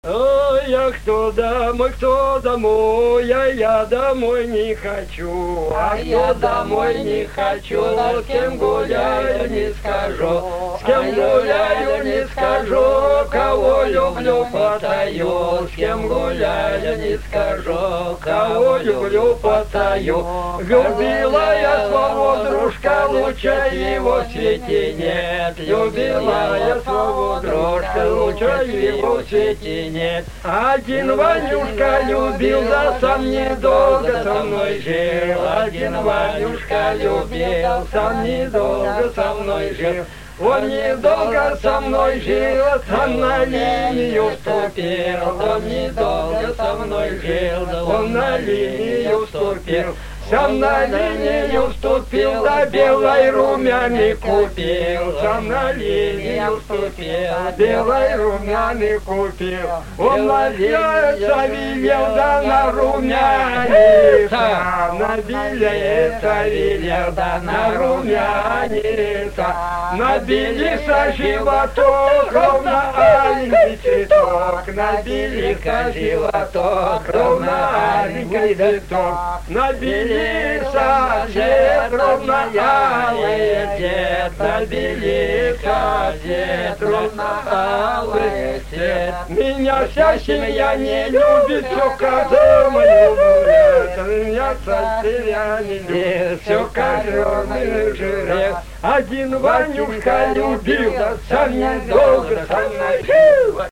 Ой, я кто домой, я домой не хочу, А я домой не хочу, с кем гуляю не скажу, с кем гуляю не скажу, кого люблю потаю, с кем гуляю не скажу, кого люблю потаю. Любила я своего дружка, лучше его в свете нет, любила я своего дружка, лучше его в свете нет. Один Ванюшка любил, да сам недолго со мной жил. Один Ванюшка любил, сам недолго со мной жил. Он недолго со мной жил, сам на линию вступил. Он недолго со мной жил, он на линию вступил. Сам на линию вступил, да белой румяный купил. Сам на линию вступил, белой румяный купил. Он надеется, велел, да на румяница, на белеца велел, да на румяница. Набелится животок, ровно аленький цветок. Набелится животок, ровно аленький цветок. Набелится цвет, ровно алый цвет. Набелится цвет, ровно алый цвет. Меня вся семья не любит, все козам любят. Меня вся семья не любит, все козам жрет. Один Ванюшка любил, да сам недолго со мной жил.